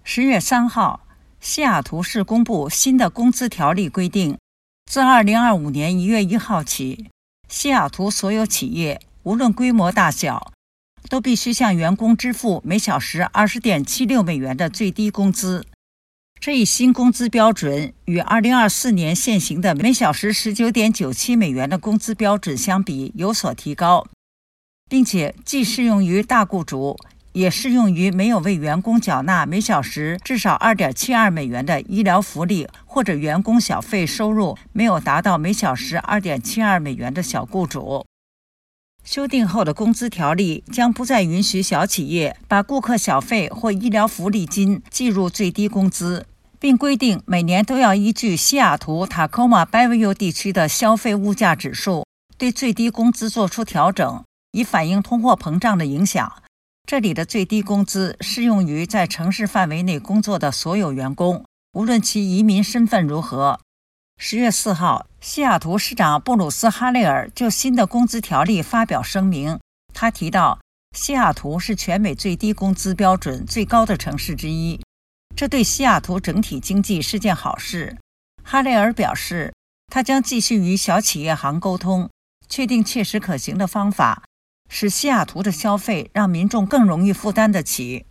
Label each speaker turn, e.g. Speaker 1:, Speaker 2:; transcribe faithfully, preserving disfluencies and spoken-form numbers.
Speaker 1: 十月三号，西雅图市公布新的工资条例规定，自二零二五年一月一号起，西雅图所有企业无论规模大小，都必须向员工支付每小时二十点七六美元的最低工资。这一新工资标准与二零二四年现行的每小时十九点九七美元的工资标准相比有所提高，并且既适用于大雇主，也适用于没有为员工缴纳每小时至少二点七二美元的医疗福利或者员工小费收入没有达到每小时二点七二美元的小雇主。修订后的工资条例将不再允许小企业把顾客小费或医疗福利金计入最低工资，并规定每年都要依据西雅图塔科马 Bayview 地区的消费物价指数对最低工资做出调整，以反映通货膨胀的影响。这里的最低工资适用于在城市范围内工作的所有员工，无论其移民身份如何。十月四号，西雅图市长布鲁斯·哈雷尔就新的工资条例发表声明。他提到，西雅图是全美最低工资标准最高的城市之一，这对西雅图整体经济是件好事。哈雷尔表示，他将继续与小企业行沟通，确定切实可行的方法，使西雅图的消费让民众更容易负担得起。